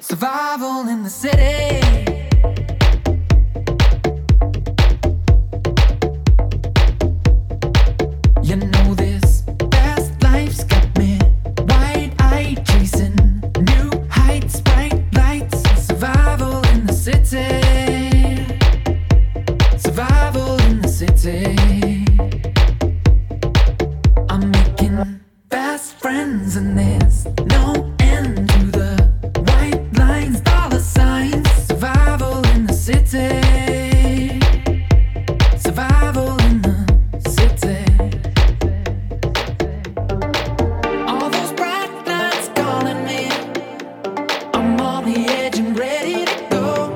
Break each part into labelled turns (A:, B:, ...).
A: Survival in the city. You know this fast life's got me wide-eyed, chasing new heights, bright lights. Survival in the city. Survival in the city. I'm making fast friends and there's no end to the white lines, dollar signs. Survival in the city. Survival in the city. All those bright lights calling me. I'm on the edge and ready to go.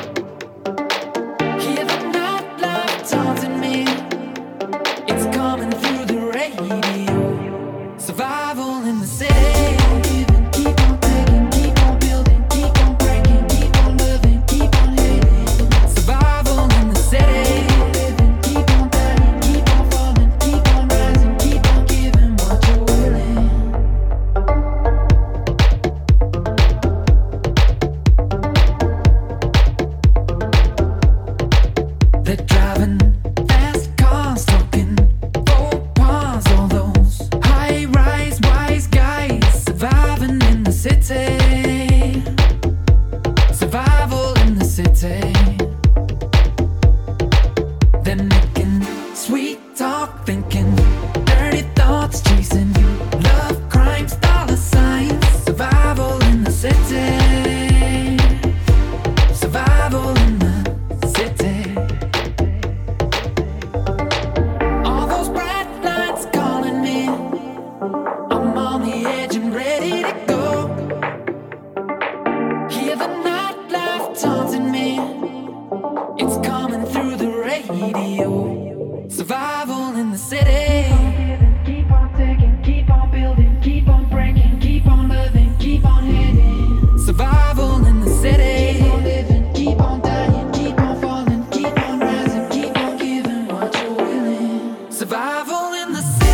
A: Hear the nightlife taunting me. It's coming through the radio. Survival in the city. Keep on taking, keep on building, keep on breaking, keep on living, keep on hating. Survival in the city. Keep on dying, keep on falling, keep on rising, keep on giving what you're willing. They're driving fast cars, talking faux pas, all those high-rise wise guys. Surviving in the city. Survival in the city. They're making sweet talk, thinking dirty thoughts, chasing love, crimes, dollar signs. Survival in the city. Survival in the city. All those bright lights calling me. I'm on the edge and ready to go. Hear the nightlife taunting me. It's coming through the radio. Survival in the city. Keep on taking, keep on building, keep on breaking, keep on living, keep on hitting. Survival in the city. Keep on living, keep on dying, keep on falling, keep on rising, keep on giving what you're willing. Survival in the city.